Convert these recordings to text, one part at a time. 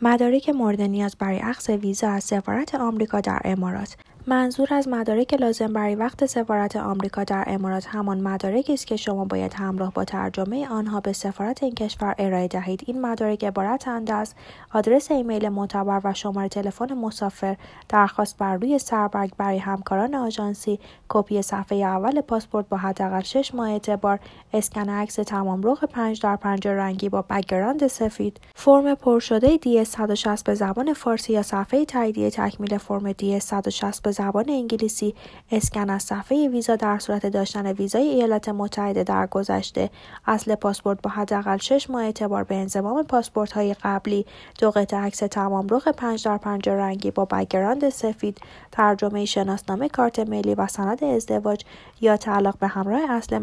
مدارک مورد نیاز برای اخذ ویزا از سفارت آمریکا در امارات. منظور از مدارک لازم برای وقت سفارت آمریکا در امارات همان مدارکی است که شما باید همراه با ترجمه آنها به سفارت این کشور ارائه دهید. این مدارک عبارتند از آدرس ایمیل معتبر و شماره تلفن مسافر، درخواست بر روی سربرگ برای همکاران آژانسی، کپی صفحه اول پاسپورت با حداقل 6 ماه اعتبار، اسکن عکس تمام‌رغ 5x5 رنگی با بک‌گراند سفید، فرم پر شده دی 160 به زبان فارسی یا صفحه تاییدیه تکمیل فرم دی 160 به زبان انگلیسی، اسکن از صفحه ویزا در صورت داشتن ویزای ایالات متحده در گذشته، اصل پاسپورت با حداقل 6 ماه اعتبار به انضمام پاسپورت‌های قبلی، 2 قطعه عکس تمام‌رغ 5x5 رنگی با بک‌گراند سفید، ترجمه شناسنامه، کارت ملی و سند ازدواج یا طلاق به همراه اصل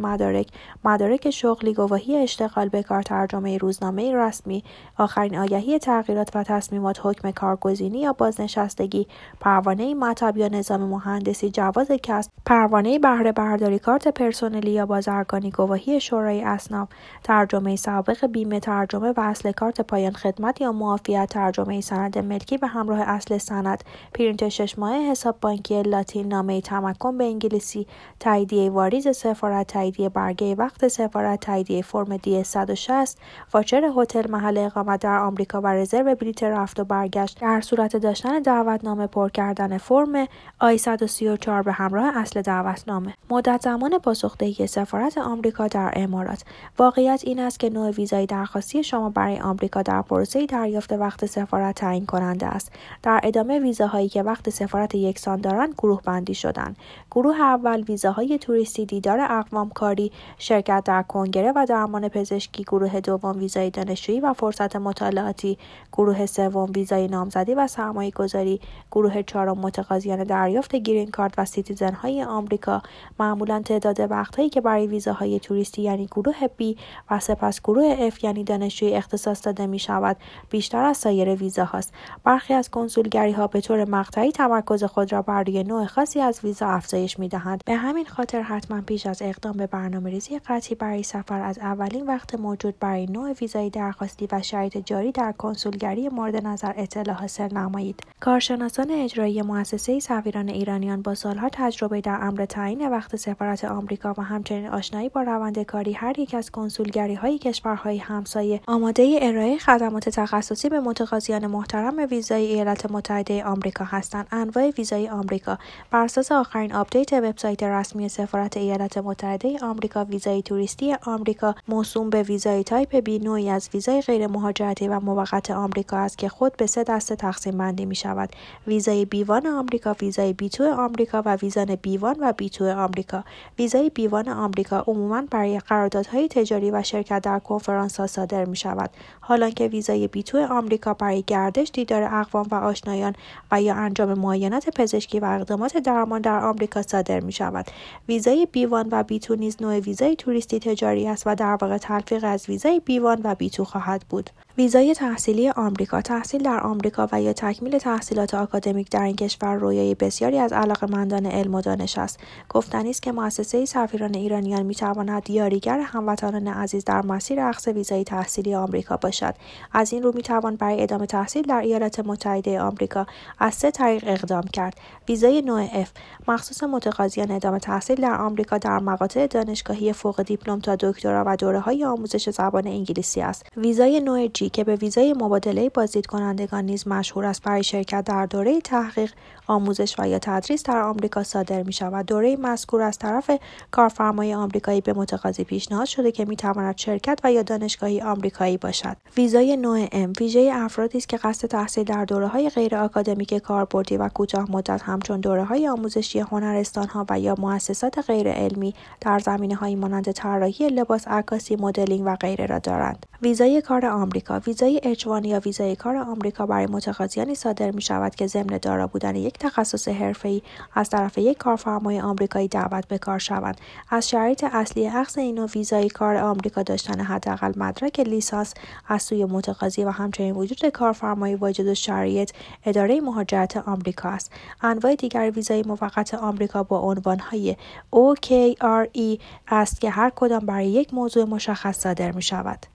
مدارک شغلی، گواهی اشتغال به کار، ترجمه روزنامه رسمی، آخرین آگهی تغییرات و تصمیمات، حکم کارگزینی یا بازنشستگی، پروانه مطب یا نظام مهندسی، جواز کسب، پروانه بهره برداری، کارت پرسنلی یا بازرگانی، گواهی شورای اصناف، ترجمه سابق بیمه، ترجمه و اصل کارت پایان خدمت یا معافیت، ترجمه سند ملکی به همراه اصل سند، پرینت 6 ماهه حساب بانکی لاتین، نامه تمکن به انگلیسی، تاییدیه واریز سفارت، تاییدیه برگه وقت سفارت، تاییدیه فرم دی 160، واچر هتل محل اقامت در آمریکا و رزرو بلیط رفت و برگشت در صورت داشتن دعوتنامه، پر کردن فرم آی 134 به همراه اصل دعوتنامه. مدت زمان پاسخدهی سفارت آمریکا در امارات. واقعیت این است که نوع ویزای درخواستی شما برای آمریکا در پروسه دریافت وقت سفارت تعیین کننده است. در ادامه ویزاهایی که وقت سفارت یکسان دارند گروه بندی شدند. گروه اول ویزاهای توریستی، دیدار اقوام کاری، شرکت در کنگره و درمان پزشکی. گروه دوم ویزای دانشجویی و فرصت مطالعاتی. گروه سوم ویزای نامزدی و سرمایه‌گذاری. گروه چهارم متقاضیان دریافت گرین کارت و سیتیزن های آمریکا. معمولا تعداد وقتهایی که برای ویزاهای توریستی یعنی گروه B و سپس گروه F یعنی دانشجویی اختصاص داده می شود بیشتر از سایر ویزاهاست. برخی از کنسولگری ها به طور مقطعی تمرکز خود را بر روی نوع خاصی از ویزا افزایش می دهند. به همین خاطر حتما پیش از اقدام به برنامه‌ریزی قطعی برای سفر از اولین وقت موجود برای نوع ویزای درخواستی و شرایط جاری در کنسولگری مورد نظر اطلاع حاصل نمایید. کارشناسان اجرایی مؤسسه سفیران ایرانیان با سالها تجربه در امر تعیین وقت سفارت آمریکا و همچنین آشنایی با روند کاری هر یک از کنسولگری‌های کشورهای همسایه آماده ارائه خدمات تخصصی به متقاضیان محترم ویزای ایالات متحده آمریکا هستند. انواع ویزای آمریکا. بر اساس آخرین آپدیت وبسایت رسمی سفارت ایالات متحده آمریکا، ویزای توریستی آمریکا موسوم به ویزای تایپ B نوعی از ویزای غیر مهاجرتی و موقت آمریکا است که خود به 3 دسته تقسیم بندی می شود: ویزای B1 آمریکا، ویزای B2 آمریکا و ویزای B1 و B2 آمریکا. ویزای B1 آمریکا عموماً برای قراردادهای تجاری و شرکت در کنفرانس‌ها صادر می شود، حالانکه ویزای B2 آمریکا برای گردش، دیدار اقوام و آشنایان و یا انجام معاینات پزشکی و اقدامات درمان در آمریکا صادر می شود. ویزای B1 و B2 نیز نوع ویزای توریستی تجاری است و در واقع تلفیق از ویزای B1 و B2 خواهد بود. ویزای تحصیلی آمریکا. تحصیل در آمریکا و یا تکمیل تحصیلات آکادمیک در این کشور رویای بسیاری از علاقه‌مندان علم و دانش است. گفتنی است که مؤسسه سفیران ایرانیان می‌تواند یاریگر هموطنان عزیز در مسیر اخذ ویزای تحصیلی آمریکا باشد. از این رو می‌توان برای ادامه تحصیل در ایالات متحده آمریکا از 3 طریق اقدام کرد. ویزای نوع F مخصوص متقاضیان ادامه تحصیل در آمریکا در مقاطع دانشگاهی فوق دیپلم تا دکترا و دوره‌های آموزش زبان انگلیسی است. ویزای نوع G که به ویزای مبادله بازدید کنندگان نیز مشهور است، برای شرکت در دوره تحقیق، آموزش و یا تدریس در آمریکا صادر می شود. دوره مذکور از طرف کارفرمای آمریکایی به متقاضی پیشنهاد شده که می تواند شرکت و یا دانشگاهی آمریکایی باشد. ویزای نوع M ویژه افرادی است که قصد تحصیل در دوره‌های غیر آکادمیک کاربردی و کوتاه مدت همچون دوره‌های آموزشی هنرستان‌ها و یا مؤسسات غیر علمی در زمینه‌های مانند طراحی لباس، عکاسی، مدلینگ و غیره را دارند. ویزای کار آمریکا. ویزای H1 یا ویزای کار آمریکا برای متقاضیانی صادر می شود که ضمن دارا بودن یک تخصص حرفه‌ای از طرف یک کارفرمای آمریکایی دعوت به کار شوند. از شرایط اصلی اخذ این نوع ویزای کار آمریکا داشتن حداقل مدرک لیسانس از سوی متقاضی و همچنین وجود کارفرمای واجد الشرایط اداره مهاجرت آمریکا است. انواع دیگر ویزای موقت آمریکا با عنوان‌های OKRE است که هر کدام برای یک موضوع مشخص صادر می شود.